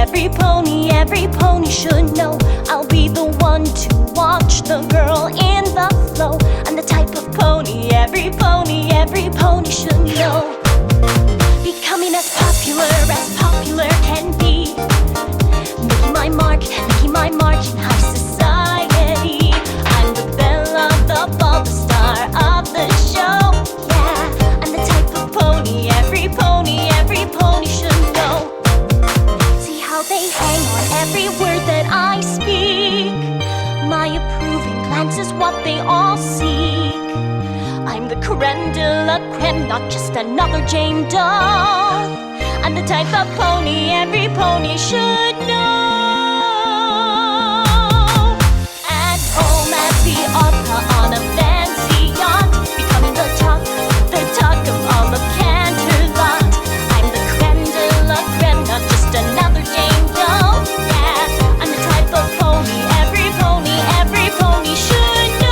every pony should know. I'll be the one to watch the girl in the flow. I'm the type of pony every pony should know. Becoming as popular can be. Making my mark in high society. I'm the belle of the ball, the star of the show. Yeah, I'm the type of pony every pony should know. See how they hang on every word that I speak. My approving glance is what they all seek. I'm the creme de la creme, not just another Jane Doe. I'm the type of pony every pony should know. At home at the opera on a fancy yacht, becoming the talk of all of Canterlot. I'm the creme de la creme, not just another Jane Doe. Yeah, I'm the type of pony every pony should know.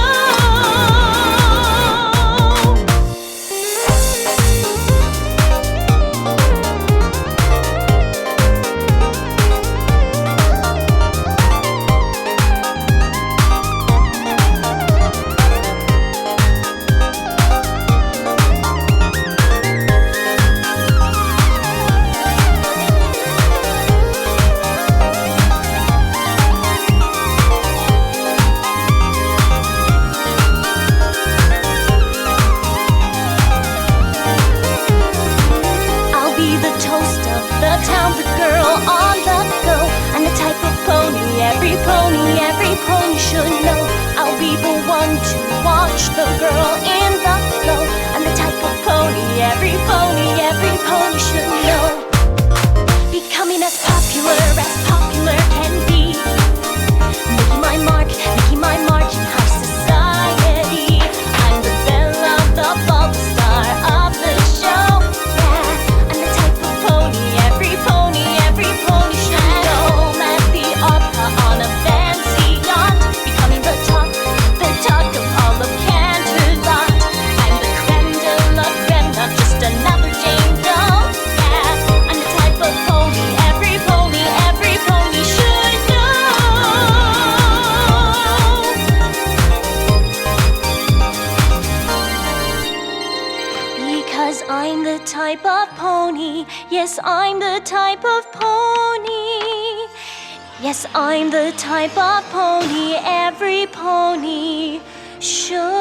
The town, the girl on the go. I'm the type of pony every pony should know. I'll be the one to watch the girl in the flow. I'm the type of pony every pony should know. Becoming as popular can be. Making my mark in high society. I'm the belle of the ball, the star of the show. Yeah, I'm the type of pony every pony should know. At the opera on a fancy yacht, becoming the talk of all of Canterlot. I'm the creme de la creme, not just another Jane Doe. Yeah, I'm the type of pony every pony should know. Because I'm the type of pony, yes, I'm the type of pony. Yes, I'm the type of pony every pony should